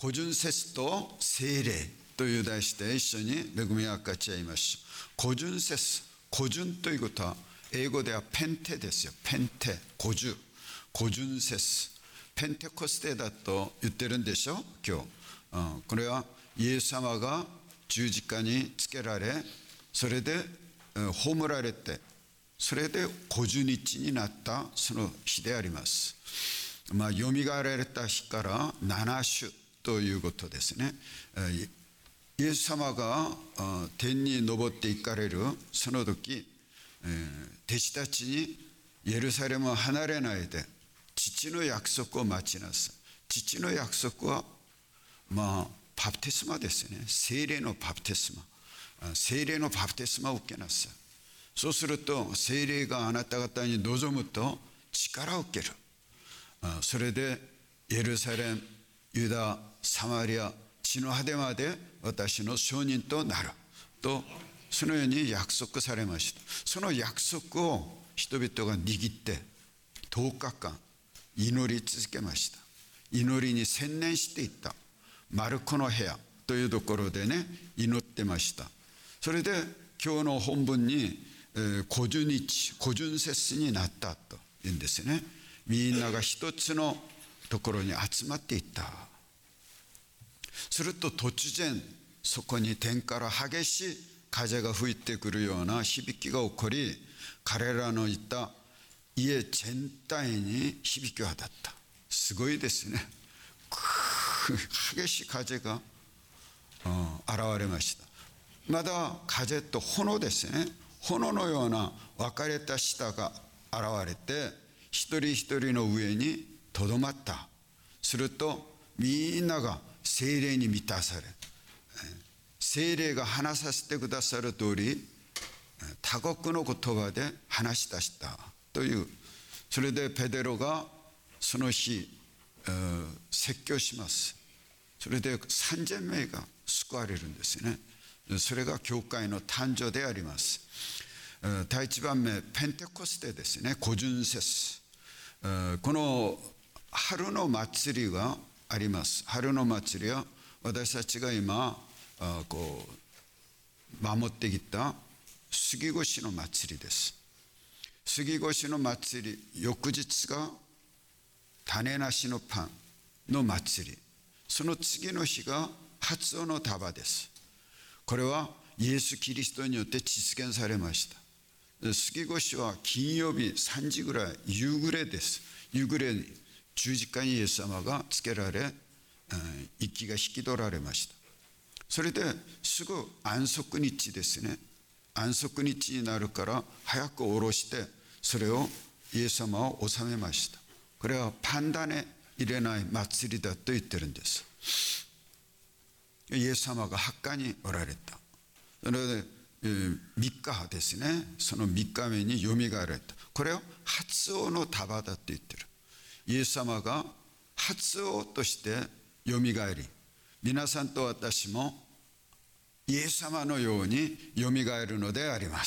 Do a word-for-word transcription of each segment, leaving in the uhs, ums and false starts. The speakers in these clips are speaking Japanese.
五巡節と聖霊という題して一緒に恵みを分かち合いましょう。五巡節、五巡ということは英語ではペンテですよ。ペンテ、五巡、五巡節、ペンテコステだと言ってるんでしょ今日、うん、これはイエス様が十字架につけられ、それで、うん、葬られて、それで五十日になったその日であります。まあ、よみがえられた日から七種ということですね。イエス様が天に昇っていかれるその時、弟子たちにエルサレムを離れないで父の約束を待ちなさい。父の約束はまあバプテスマですね。聖霊のバプテスマ、聖霊のバプテスマを受けなさい。そうすると聖霊があなた方に望むと力を受ける。それでエルサレム、ユダ、サマリア、地の果てまで私の証人となると、そのように約束されました。その約束を人々が握ってとおかかん祈り続けました。祈りに専念していった。マルコの部屋というところでね、祈ってました。それで今日の本文に五十日、五巡節になったというんですね。みんなが一つのところに集まっていった。すると突然そこに天から激しい風が吹いてくるような響きが起こり、彼らのいた家全体に響き渡った。すごいですね。激しい風が現れました。まだ風と炎ですね。炎のような分かれた舌が現れて一人一人の上にとどまった。するとみんなが聖霊に満たされ、聖霊が話させてくださる通り他国の言葉で話し出したという。それでペテロがその日説教します。それでさんぜんめいが救われるんですね。それが教会の誕生であります。第一番目、ペンテコステですね。五巡節、この春の祭りがあります。春の祭りは私たちが今こう守ってきた杉越の祭りです。杉越の祭り、翌日が種なしのパンの祭り、その次の日が初尾の束です。これはイエス・キリストによって実現されました。杉越は金曜日さんじぐらい、夕暮れです。夕暮れに十字架にイエス様がつけられ、息が引き取られました。それですぐ安息日ですね。安息日になるから早く下ろして、それをイエス様を納めました。これはパン種入れない祭りだと言ってるんです。イエス様が墓におられた。それでみっかですね。そのみっかめによみがえられた。これを初尾の束だと言ってる。イエス様が初尾としてよみがえり、皆さんと私もイエス様のようによみがえるのであります。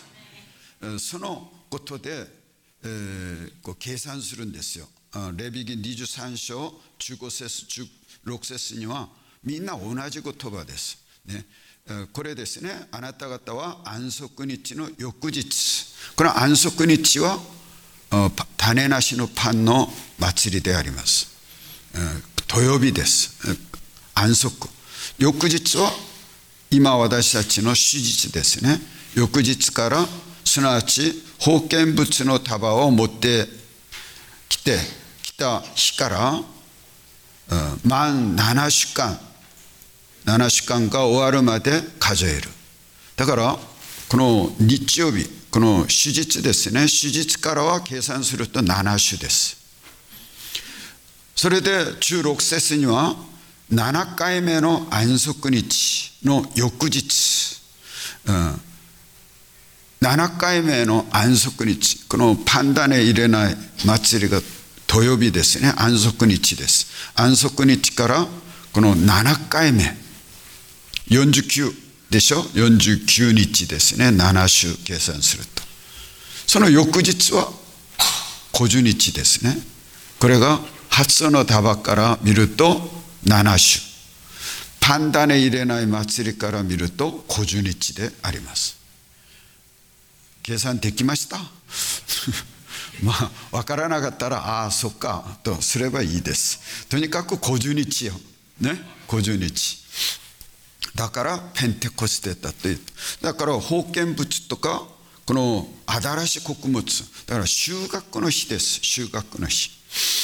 そのことで、えー、こう計算するんですよ。レビ記にじゅうさんしょうじゅうごせつじゅうろくせつにはみんな同じ言葉です、ね、これですね。あなた方は安息日の翌日、この安息日は種なしのパンの祭りであります。土曜日です。安息。翌日は今私たちの手術ですね。翌日からすなわち封建物の束を持ってきてきた日から満ななしゅかん、ななしゅかんが終わるまで数える。だからこの日曜日、この手術ですね。手術からは計算するとななしゅです。それでじゅうろくせつにはななかいめの安息日の翌日、うん、ななかいめの安息日、このパン種入れない祭りが土曜日ですね。安息日です。安息日からこのななかいめ、よんじゅうきゅうでしょ。よんじゅうきゅうにちですね。ななしゅ計算すると、その翌日はごじゅうにちですね。これが初尾の束から見るとななしゅ、パンダネ入れない祭りから見るとごじゅうにちであります。計算できましたまあ分からなかったらああそっかとすればいいです。とにかくごじゅうにちよね、ごじゅうにちだからペンテコステだという。だから封建物とかこの新しい穀物だから収穫の日です。収穫の日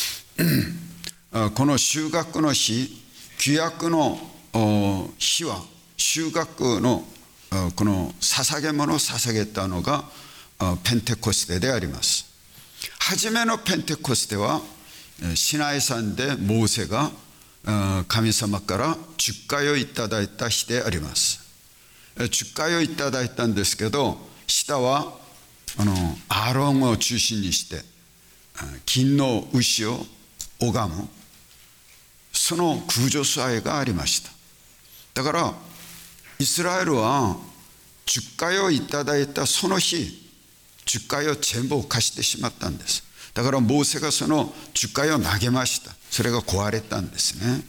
この収穫の日、旧約の日は収穫のこの捧げ物を捧げたのがペンテコステであります。初めのペンテコステはシナイ山でモーセが神様から十戒をいただいた日であります。十戒をいただいたんですけど、下はあのアーロンを中心にして金の牛を拝む、その空女祭がありました。だからイスラエルは十戒をいただいたその日、十戒を全部犯してしまったんです。だからモーセがその十戒を投げました。それが壊れたんですね。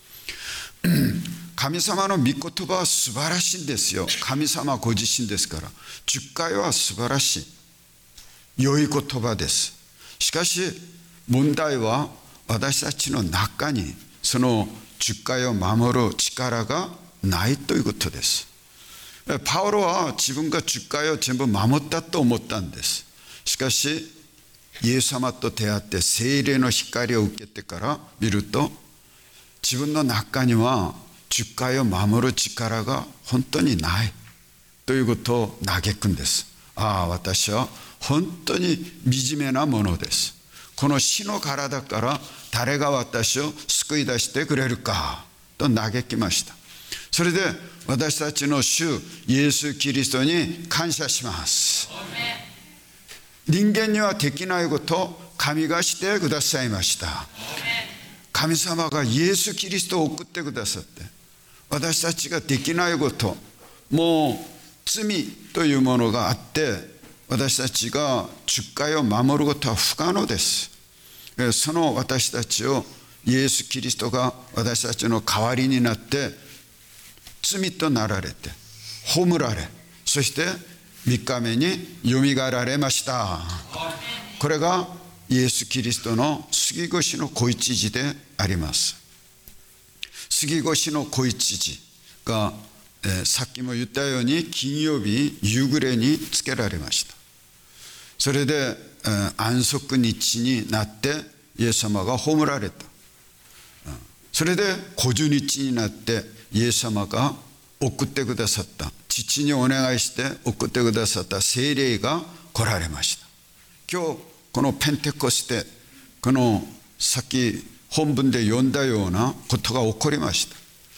神様の御言葉は素晴らしいんですよ。神様ご自身ですから。十戒は素晴らしい良い言葉です。しかし問題は私たちの中にその十戒を守る力がないということです。パウロは自分が十戒を全部守ったと思ったんです。しかしイエス様と出会って聖霊の光を受けてから見ると、自分の中には十戒を守る力が本当にないということを嘆くんです。ああ、私は本当に惨めなものです。この死の体から誰が私を救い出してくれるかと嘆きました。それで私たちの主イエス・キリストに感謝します。人間にはできないことを神がしてくださいました。神様がイエス・キリストを送ってくださって、私たちができないこと、もう罪というものがあって私たちが十戒を守ることは不可能です。その私たちをイエス・キリストが私たちの代わりになって罪となられて葬られ、そして三日目によみがえられました。これがイエス・キリストの杉越の小一時であります。杉越の小一時が、えー、さっきも言ったように金曜日夕暮れにつけられました。それで、えー、安息日になってイエス様が葬られた。それでごじゅうにちになってイエス様が送ってくださった、父にお願いして送ってくださった聖霊が来られました。今日このペンテコステ、このさっき本文で読んだようなことが起こりました。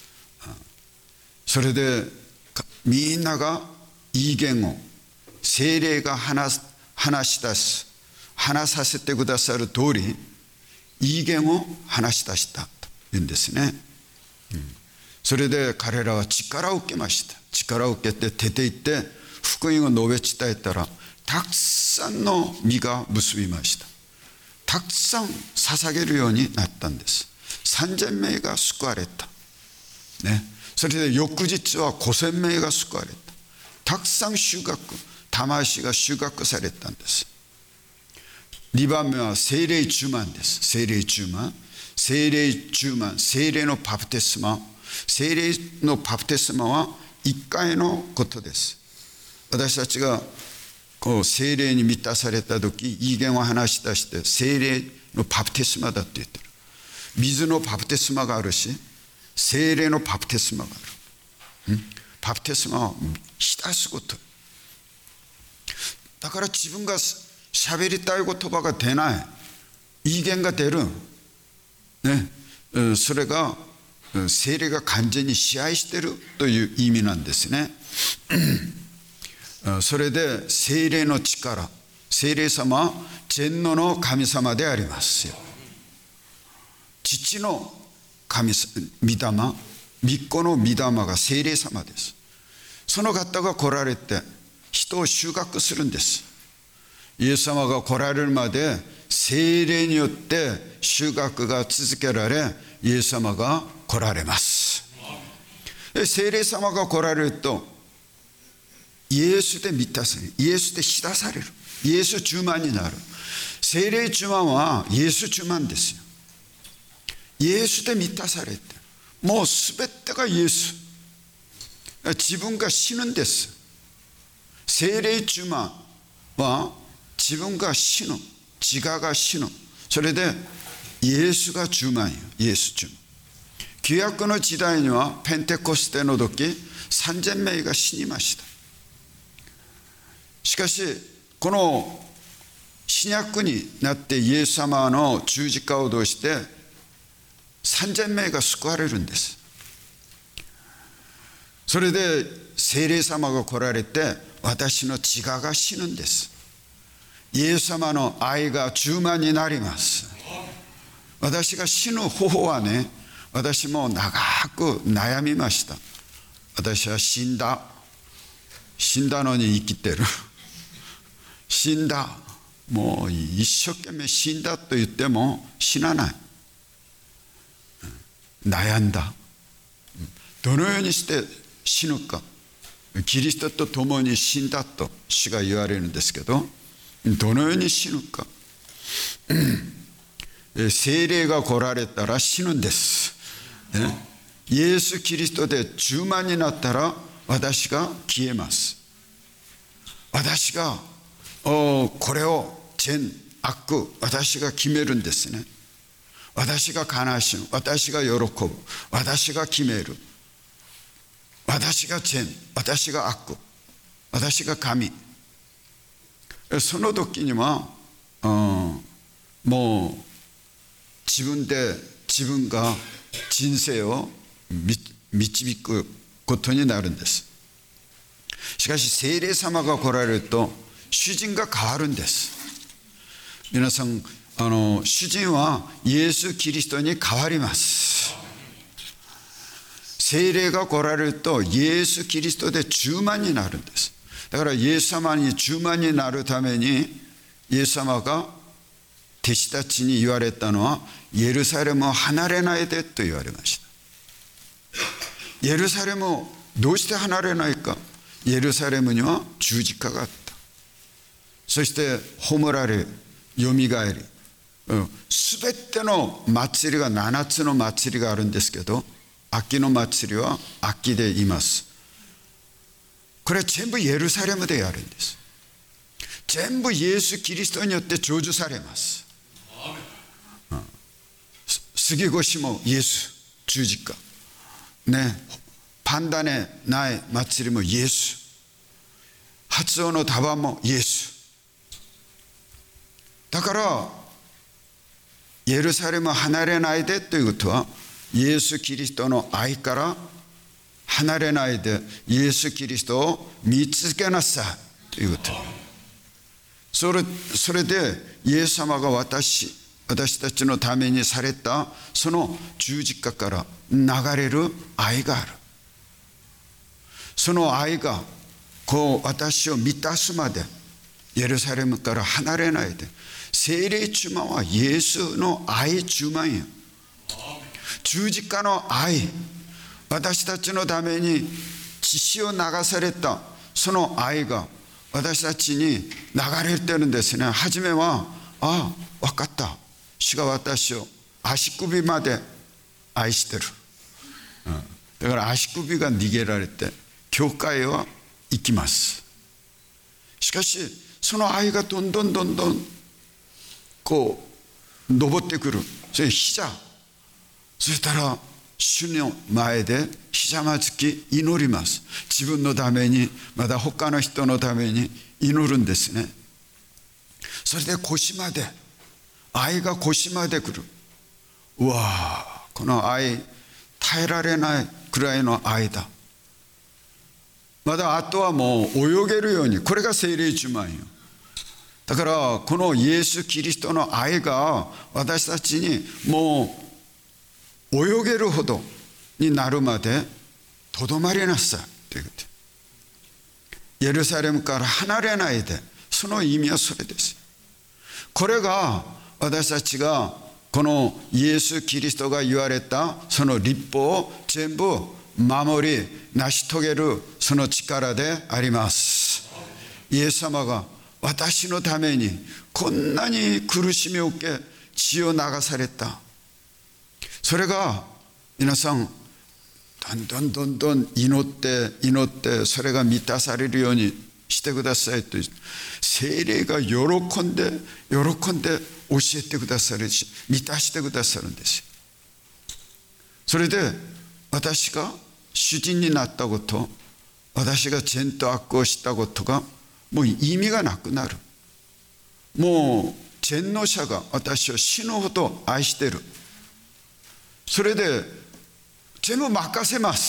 それでみんながいい言語、聖霊が話話し出す話させてくださる通りいい言語を話し出したというんですね。それで彼らは力を受けました。力を受けて出て行って福音を述べ伝えたら、たくさんの実が結びました。たくさん捧げるようになったんです。さんぜんめいが救われた、ね、それで翌日はごせんめいが救われた。たくさん収穫、魂が収穫されたんです。にばんめは聖霊じゅうまんです。聖霊じゅうまん、聖霊じゅうまん、聖霊のバプテスマ。聖霊のバプテスマはいっかいのことです。私たちがこう聖霊に満たされた時、いい言を話し出して聖霊のバプテスマだって言ってる。水のバプテスマがあるし、聖霊のバプテスマがある。んバプテスマは浸すことだから、自分が喋りたい言葉が出ない、いい言が出る、ね、それが聖霊が完全に支配しているという意味なんですね。それで聖霊の力、聖霊様は全能の神様でありますよ。父の神御霊、御子の御霊が聖霊様です。その方が来られて人を収穫するんです。イエス様が来られるまで聖霊によって収穫が続けられ、 イエス様が来られます。聖霊様が来られるとイエスで満たされる、イエスで浸される、イエス充満になる。聖霊充満はイエス充満ですよ。イエスで満たされて、もうすべてがイエス。自分が死ぬんです。聖霊充満は自分が死ぬ、自我が死ぬ。それでイエスが充満よ、イエス充満。旧約の時代にはペンテコステの時さんぜんめいが死にました。しかしこの新約になってイエス様の十字架を通してさんぜんめいが救われるんです。それで聖霊様が来られて私の自我が死ぬんです。イエス様の愛が充満になります。私が死ぬ方法はね、私も長く悩みました。私は死んだ死んだのに生きてる、死んだ、もう一生懸命死んだと言っても死なない、悩んだ。どのようにして死ぬか。キリストと共に死んだと主が言われるんですけど、どのように死ぬか。聖霊が来られたら死ぬんです。イエス・キリストで充満になったら私が消えます。私がこれを善悪私が決めるんですね。私が悲しむ、私が喜ぶ、私が決める。私が善、私が悪、私が神。その時には、うん、もう自分で自分が人生を導くことになるんです。しかし聖霊様が来られると主人が変わるんです。皆さん、あの主人はイエス・キリストに変わります。聖霊が来られるとイエス・キリストで充満になるんです。だからイエス様に充満になるためにイエス様が弟子たちに言われたのは、エルサレムを離れないでと言われました。エルサレムをどうして離れないか。エルサレムには十字架があった。そして葬られ、よみがえり、すべての祭りがななつの祭りがあるんですけど、秋の祭りは秋でいます。これは全部エルサレムでやるんです。全部イエス・キリストによって成就されます。杉越もイエス、十字架ね、パンダネない祭りもイエス、初音の束もイエス。だからエルサレムを離れないでということは、イエス・キリストの愛から離れないでイエス・キリストを見続けなさいということ。それ、それでイエス様が私私たちのためにされたその十字架から流れる愛がある。その愛がこう私を満たすまでエルサレムから離れないで。聖霊充満はイエスの愛充満よ。十字架の愛、私たちのために血潮を流されたその愛が私たちに流れてるんですね。初めはああ分かった、主が私を足首まで愛してる、うん、だから足首が逃げられて教会は行きます。しかしその愛がどんどんどんどんこう登ってくる。それ膝、そしたら主の前でひざまずき祈ります。自分のために、また他の人のために祈るんですね。それで腰まで、愛が腰まで来る。うわあ、この愛耐えられないくらいの愛だ。まだあとはもう泳げるように、これが聖霊充満よ。だからこのイエス・キリストの愛が私たちにもう泳げるほどになるまでとどまりなさいということ。エルサレムから離れないで、その意味はそれです。これが私たちがこのイエス・キリストが言われたその律法を全部守り成し遂げるその力であります。イエス様が私のためにこんなに苦しみを受け血を流された。それが皆さんどんどんどんどん祈って祈ってそれが満たされるようにしてくださいと、聖霊が喜んで喜んで教えてくださるし満たしてくださるんですよ。それで私が主人になったこと、私が善と悪を知ったことがもう意味がなくなる。もう全能者が私を死ぬほど愛している。それで全部任せます、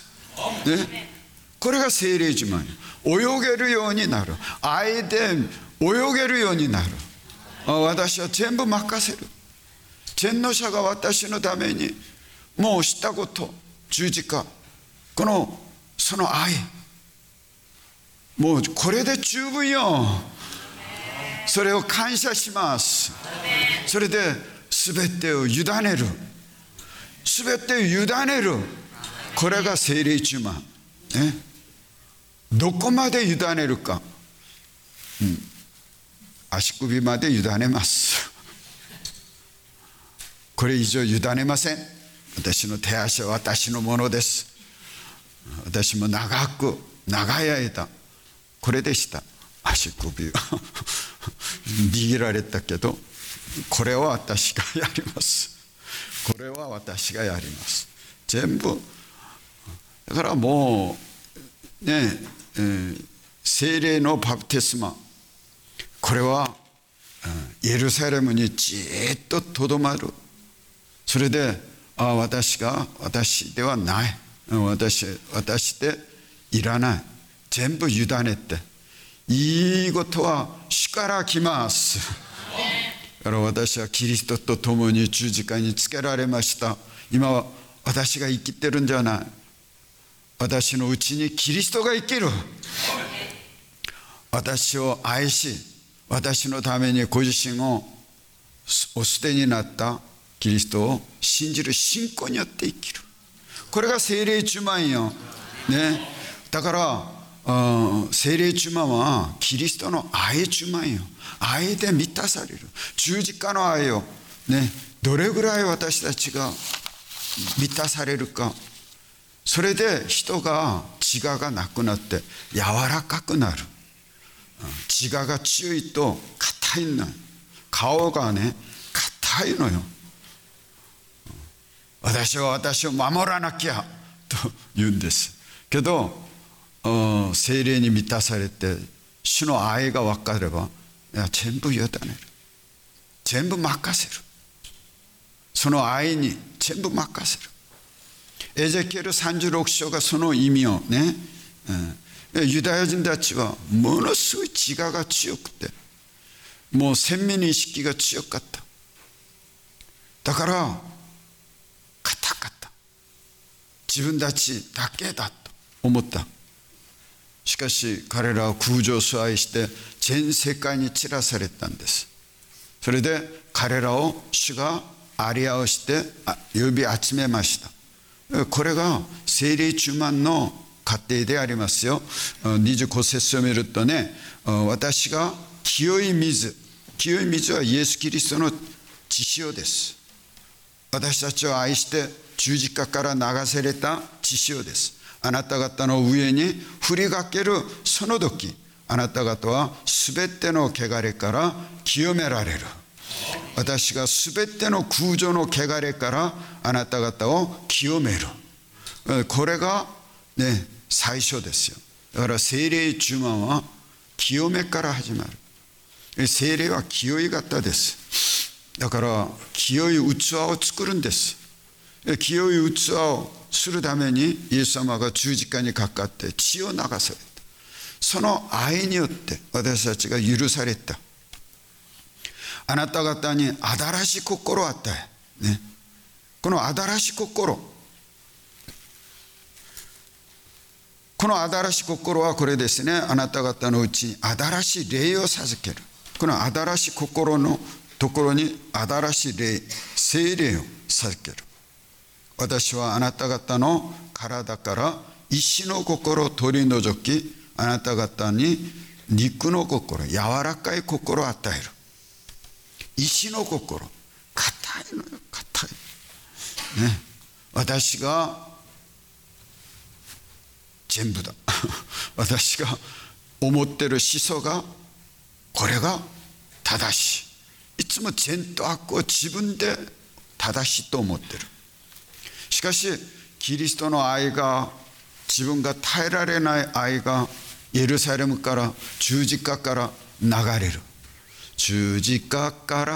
ね、これが聖霊自慢。泳げるようになる。愛で泳げるようになる。私は全部任せる。全能者が私のためにもうしたこと、十字架、このその愛、もうこれで十分よ。それを感謝します。それで全てを委ねる。全てを委ねる。これが聖霊充満、ね、どこまで委ねるか、うん、足首まで委ねます。これ以上委ねません。私の手足は私のものです。私も長く長い間これでした。足首握られたけど、これは私がやります。これは私がやります。全部だからもうね、えー、聖霊のバプテスマ、これはエルサレムにじっととどまる。それであ私が私ではない、私私でいらない、全部委ねて、いいことは主から来ます。だから私はキリストと共に十字架につけられました。今は私が生きてるんじゃない。私のうちにキリストが生きる。私を愛し、私のためにご自身をお捨てになったキリストを信じる信仰によって生きる。これが聖霊充満よ、ね、だから聖霊充満はキリストの愛充満よ。愛で満たされる十字架の愛を、ね、どれぐらい私たちが満たされるか。それで人が自我がなくなって柔らかくなる。自我が強いと硬いのよ。顔がね硬いのよ。私は私を守らなきゃと言うんですけど、聖霊に満たされて主の愛が分かれば、いや全部委ねる。全部任せる。その愛に全部任せる。エゼキエルさんじゅうろく章がその意味をね、うん、ユダヤ人たちはものすごい自我が強くて、もう鮮明に意識が強かった。だから固かった。自分たちだけだと思った。しかし彼らは空上崇拝して全世界に散らされたんです。それで彼らを主があり合わせて呼び集めました。これが聖霊充満の過程でありますよ。にじゅうご節を見るとね、私が清い水、清い水はイエス・キリストの血潮です。私たちを愛して十字架から流された血潮です。あなた方の上に振りかけるその時、あなた方はすべての汚れから清められる。私がすべての空上の汚れからあなた方を清める。これがね最初ですよ。だから聖霊充満は清めから始まる。聖霊は清い方です。だから清い器を作るんです。清い器をするためにイエス様が十字架にかかって血を流された。その愛によって私たちが許された。あなた方に新しい心を与え、ね、この新しい心、この新しい心はこれですね。あなた方のうちに新しい霊を授ける。この新しい心のところに新しい霊、聖霊を授ける。私はあなた方の体から石の心を取り除き、あなた方に肉の心、柔らかい心を与える。石の心、硬いのよ、硬い、ね、私が全部だ私が思ってる思想がこれが正しい。いつも善と悪を自分で正しいと思ってる。しかしキリストの愛が、自分が耐えられない愛がエルサレムから十字架から流れる。十字架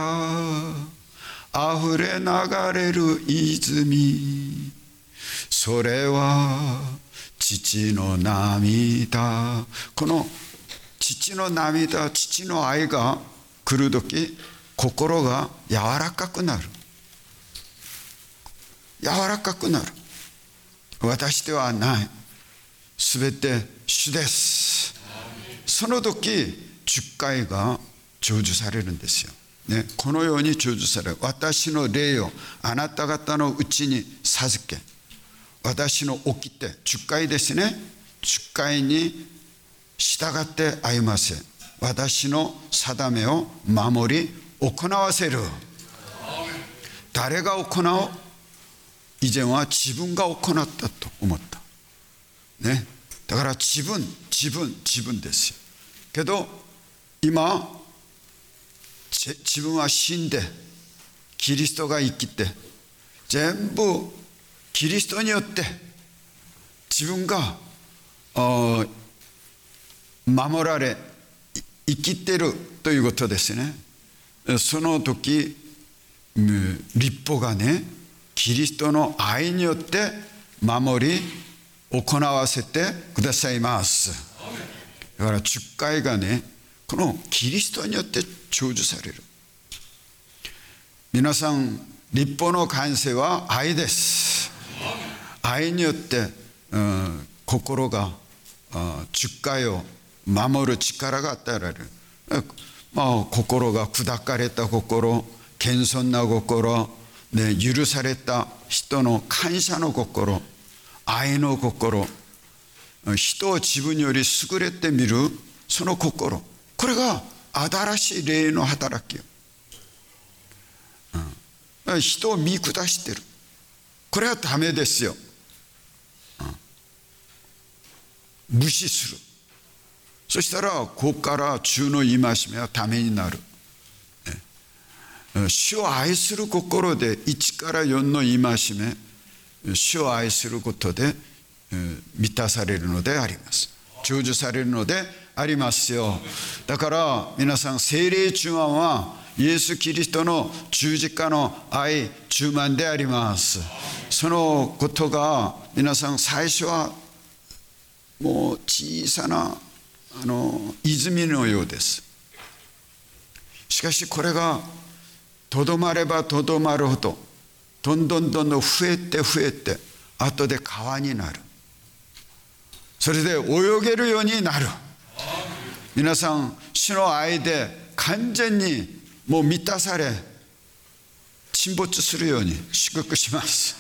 から溢れ流れる泉、それは父の涙。この父の涙、父の愛が来るとき、心が柔らかくなる。柔らかくなる。私ではない、すべて主です。その時十戒が成就されるんですよ、ね、このように成就される。私の霊をあなた方のうちに授け、私の掟、十戒ですね、十戒に従って歩ませ、私の定めを守り行わせる。誰が行う？以前は自分が行ったと思った、ね、だから自分自分自分ですよ。けど今自分は死んでキリストが生きて、全部キリストによって自分が守られ生きてるということですね。その時律法がね、キリストの愛によって守り行わせてくださいます。だから十戒がね、このキリストによって成就される。皆さん、律法の完成は愛です。愛によって、うん、心が十戒を守る力が与えられる。まあ、心が砕かれた心、謙遜な心、ね、許された人の感謝の心、愛の心、人を自分より優れて見るその心、これが新しい霊の働きよ、うん、人を見下してる。これはダメですよ、うん、無視する。そしたらここから主の戒めはためになる。主を愛する心でいちからよんの戒め、主を愛することで満たされるのであります。成就されるのでありますよ。だから皆さん、聖霊充満はイエス・キリストの十字架の愛充満であります。そのことが皆さん、最初はもう小さなあの泉のようです。しかしこれがとどまればとどまるほど、どんどんどんどん増えて増えて、後で川になる。それで泳げるようになる。皆さん、主の愛で完全にもう満たされ、沈没するように祝福します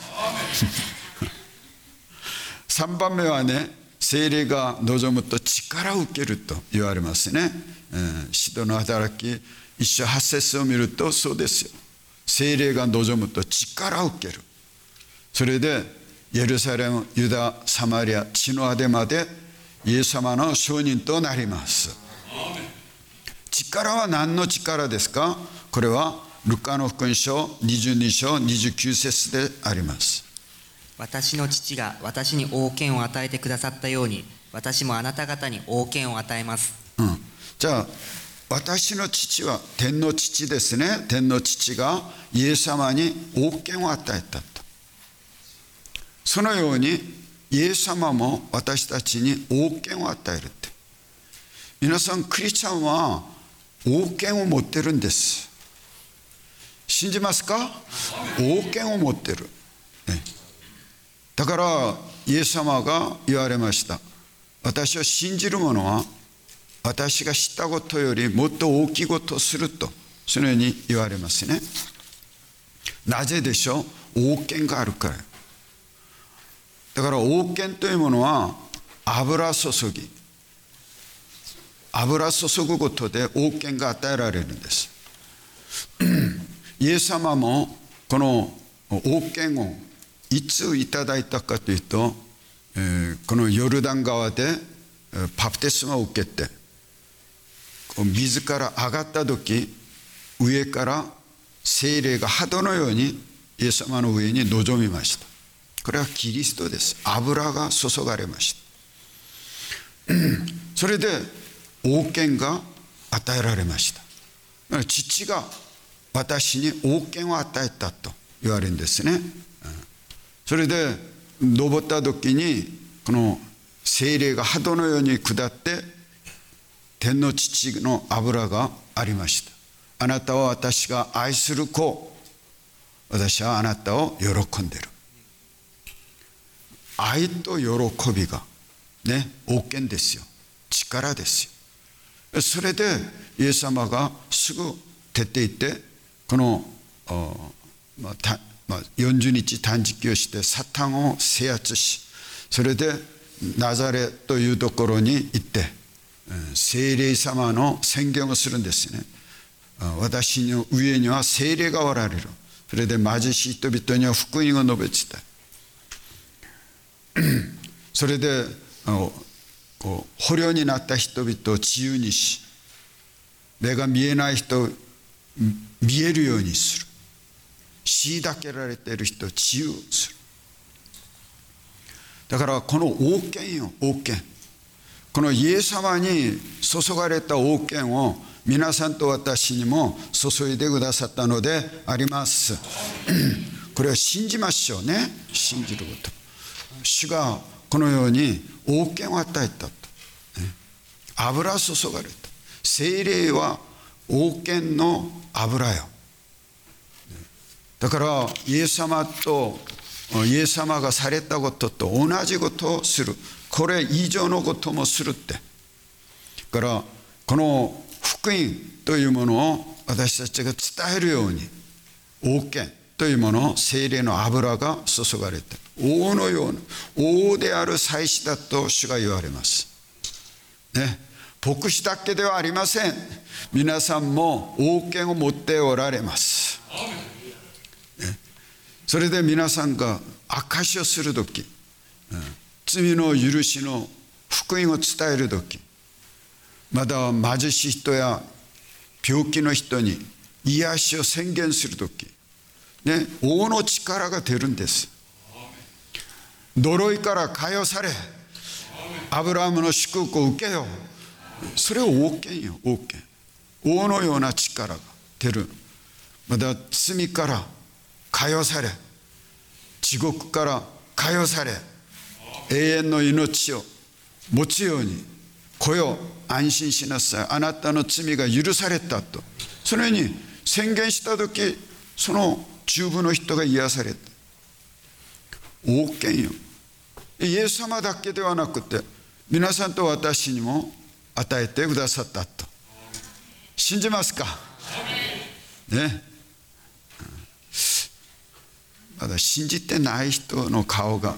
さんばんめはね、聖霊が望むと力を受けると言われますね。使徒の働き一章はち節を見るとそうですよ。聖霊が望むと力を受ける。それでエルサレム、ユダ、サマリア、地の果てまでイエス様の証人となります。力は何の力ですか？これはルカの福音書にじゅうに章にじゅうきゅう節であります。 私の父が私に王権を与えてくださったように、私もあなた方に王権を与えます、 うん、じゃあ私の父は天の父ですね。天の父がイエス様に王権を与えたと。そのようにイエス様も私たちに王権を与えるって。皆さん、クリスチャンは王権を持ってるんです。信じますか？王権を持ってる、ね、だからイエス様が言われました。私を信じる者は私が知ったことよりもっと大きいことをするとそのように言われますね。なぜでしょう。王権があるから。だから王権というものは油注ぎ、油注ぐことで王権が与えられるんです。イエス様もこの王権をいついただいたかというと、このヨルダン川でバプテスマを受けて水から上がった時、上から聖霊が波動のようにイエス様の上に臨みました。これはキリストです。油が注がれました。それで王権が与えられました。父が私に王権を与えたと言われるんですね。それで登った時にこの聖霊が波動のように下って天の父の油がありました。あなたは私が愛する子、私はあなたを喜んでいる。愛と喜びがね、王権ですよ。力ですよ。それでイエス様がすぐ出て行ってこの、まあたまあ、よんじゅうにち断食をしてサタンを制圧し、それでナザレというところに行って聖霊様の宣言をするんですね。私の上には聖霊がおられる。それで貧しい人々には福音を述べ伝え、それでこう捕虜になった人々を自由にし、目が見えない人を見えるようにする。虐げられている人を自由にする。だからこの王権よ、王権、このイエス様に注がれた王権を皆さんと私にも注いでくださったのであります。これを信じましょうね。信じること。主がこのように王権を与えたと、油注がれた。聖霊は王権の油よ。だからイエス様とイエス様がされたことと同じことをする、これ以上のこともするって。だからこの福音というものを私たちが伝えるように、王権というものを聖霊の油が注がれて、王のような王である祭司だと主が言われますね。牧師だけではありません。皆さんも王権を持っておられます、ね、それで皆さんが証しをするとき、罪の許しの福音を伝えるとき、また貧しい人や病気の人に癒しを宣言するとき、ね、王の力が出るんです。呪いから解放され、アブラハムの祝福を受けよう。それを王権よ、王権。王のような力が出る。また罪から解放され、地獄から解放され、永遠の命を持つように、来よ、安心しなさい、あなたの罪が許されたと、そのように宣言したとき、その十分の人が癒されて、王権よ。イエス様だけではなくて皆さんと私にも与えてくださったと信じますかね。まだ信じてない人の顔が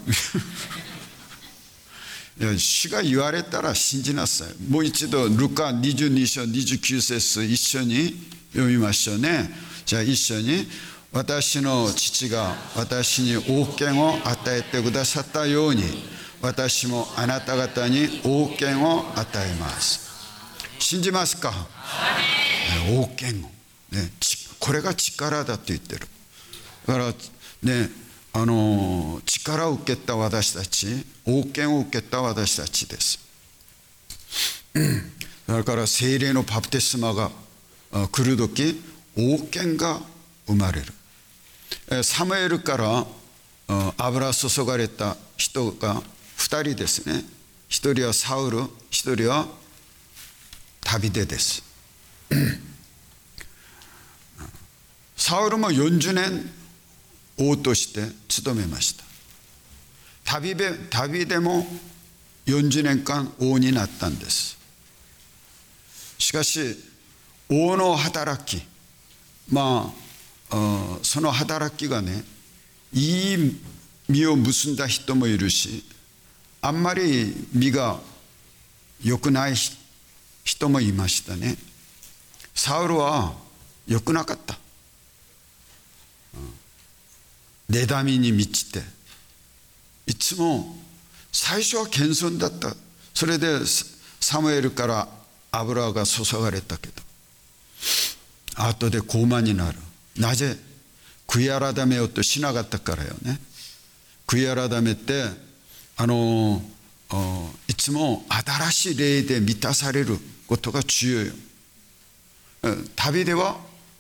いや、主が言われたら信じなさい。もう一度ルカにじゅうにしょにじゅうきゅうせつ一緒に読みましょうね。じゃあ一緒に、私の父が私に王権を与えてくださったように、私もあなた方に王権を与えます。信じますか？王権を、ね、これが力だと言ってる。だからね、あの力を受けた私たち、王権を受けた私たちです。だから聖霊のバプテスマが来るとき、王権が生まれる。サムエルから油注がれた人がふたりですね。ひとりはサウル、ひとりはダビデです。サウルもよんじゅうねん王として務めました。ダビデ、ダビデもよんじゅうねんかん王になったんです。しかし王の働き、 まあ、あその働きがね、いい実を結んだ人もいるし、あんまり実が良くない人もいましたね。サウルは良くなかった。妬みに満ちて、いつも最初は謙遜だった。それでサムエルから油が注がれたけど、後で高慢になる。なぜ？悔い改めようとしなかったからよね。悔い改めて、あのいつも新しい霊で満たされることが重要よ。旅では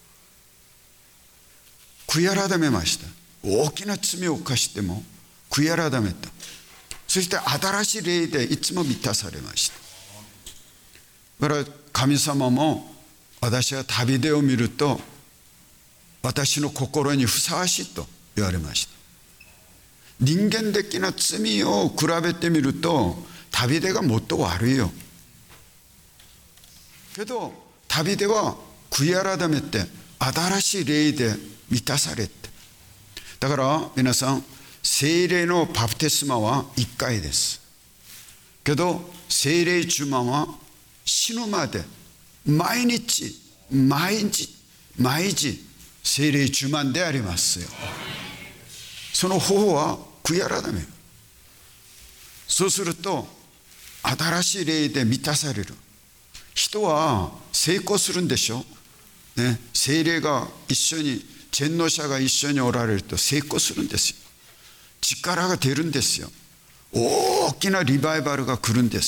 悔い改めました。大きな罪を犯しても悔い改めた。そして新しい霊でいつも満たされました。だから神様も、私は旅でを見ると私の心にふさわしいと言われました。人間的な罪を比べてみると旅でがもっと悪いよ。けど旅では悔い改めて新しい霊で満たされて、だから皆さん、聖霊のバプテスマはいっかいです。けど聖霊充満は死ぬまで毎日毎日毎日聖霊充満でありますよ。その方法は悔い改める。そうすると新しい霊で満たされる。人は成功するんでしょ、ね、聖霊が一緒に、全能者が一緒におられると成功するんですよ。力が出るんですよ。大きなリバイバルが来るんです。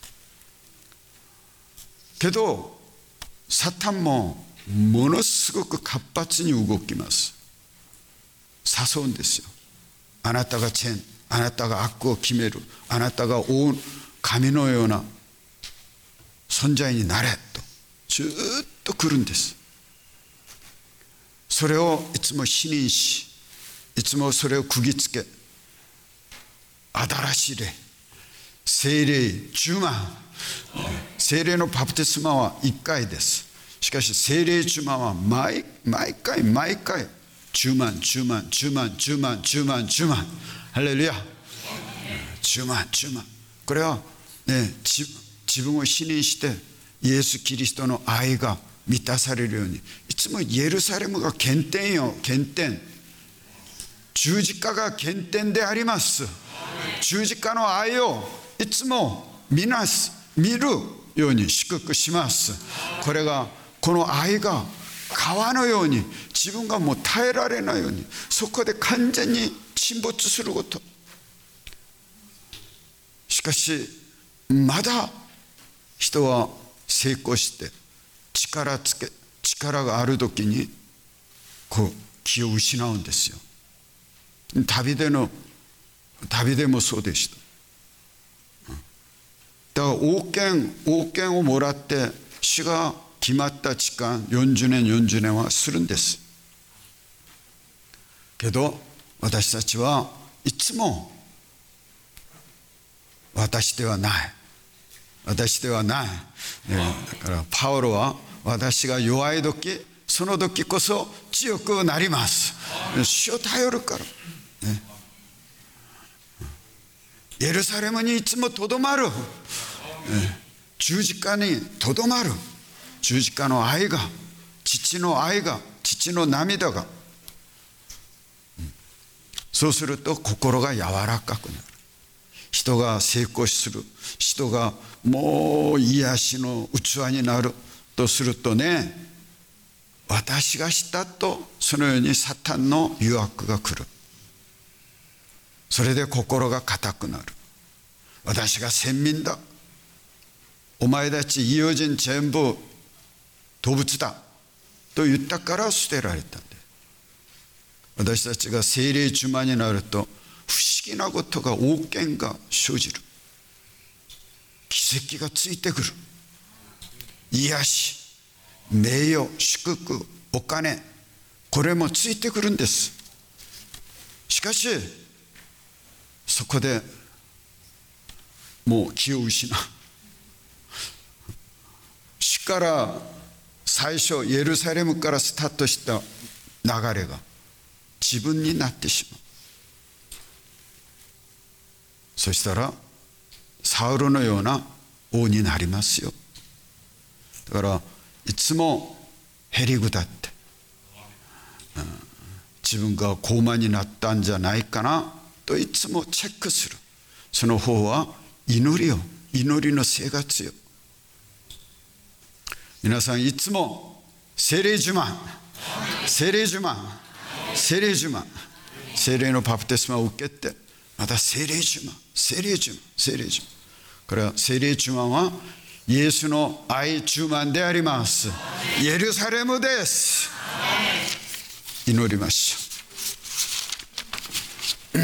けどサタンもものすごく活発に動きます。誘うんですよ。あなたがチェン、あなたが悪を決める、あなたが王神のような存在になれとずっと来るんです。それをいつも否認し、いつもそれを釘付け、新しい霊、聖霊充満、聖霊のバプテスマはいっかいです。しかし聖霊充満は 毎, 毎回毎回充満充満充満充満充満充満、ハレルヤ、充満充満。これは、ね、自分を否認してイエス・キリストの愛が満たされるように、いつもイエルサレムが原点よ、原点。十字架が原点であります。十字架の愛をいつも見なす見るように祝福します。これが、この愛が川のように自分がもう耐えられないように、そこで完全に沈没すること。しかしまだ人は成功して力つけ力がある時にこう気を失うんですよ。旅での旅でもそうでした。だから王権王権をもらって主が決まった時間よんじゅうねんよんじゅうねんはするんです。けど私たちはいつも私ではない私ではない、ね、だからパウロは私が弱い時、その時こそ強くなります。主を頼るから、ね、エルサレムにいつもとどまる、ね、十字架にとどまる。十字架の愛が、父の愛が、父の涙が、そうすると心が柔らかくなる。人が成功する、人がもう癒しの器になるとするとね、私がしたと、そのようにサタンの誘惑が来る。それで心が固くなる。私が先民だ、お前たち異邦人全部動物だと言ったから捨てられたんで、私たちが聖霊充満になると不思議なことが、王権が生じる。奇跡がついてくる。癒し、名誉、祝福、お金、これもついてくるんです。しかしそこでもう気を失う。主から最初エルサレムからスタートした流れが自分になってしまう。そしたらサウルのような王になりますよ。だからいつもへりくだって、うん、自分が高慢になったんじゃないかなといつもチェックする。その方は祈りよ、祈りの生活よ。皆さんいつも聖霊自慢、聖霊自慢、聖霊自慢、聖霊のバプテスマを受けて、また聖霊自慢、聖霊自慢、聖霊自慢。これは聖霊自慢はイエスの愛自慢であります。エルサレムです。祈りましょう。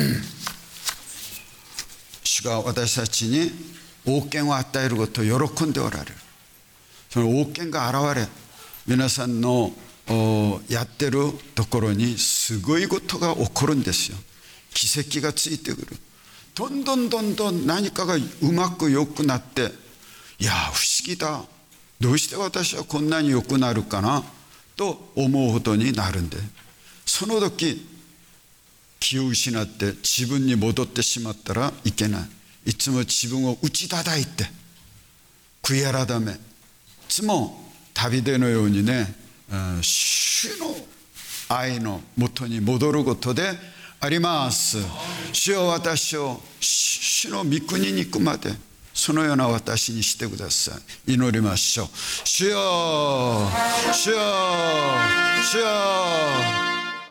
主が私たちに王権を与えることを喜んでおられる。その王権が現れ、皆さんのやってるところにすごいことが起こるんですよ。奇跡がついてくる。どんどんどんどん何かがうまく良くなって、いや不思議だ、どうして私はこんなに良くなるかなと思うほどになるんで、その時気を失って自分に戻ってしまったらいけない。いつも自分を打ち叩いて悔い改め、いつも旅でのようにね、主の愛のもとに戻ることであります。主よ、私を主の御国に行くまでそのような私にしてください。祈りましょう。主よ、主よ、主よ。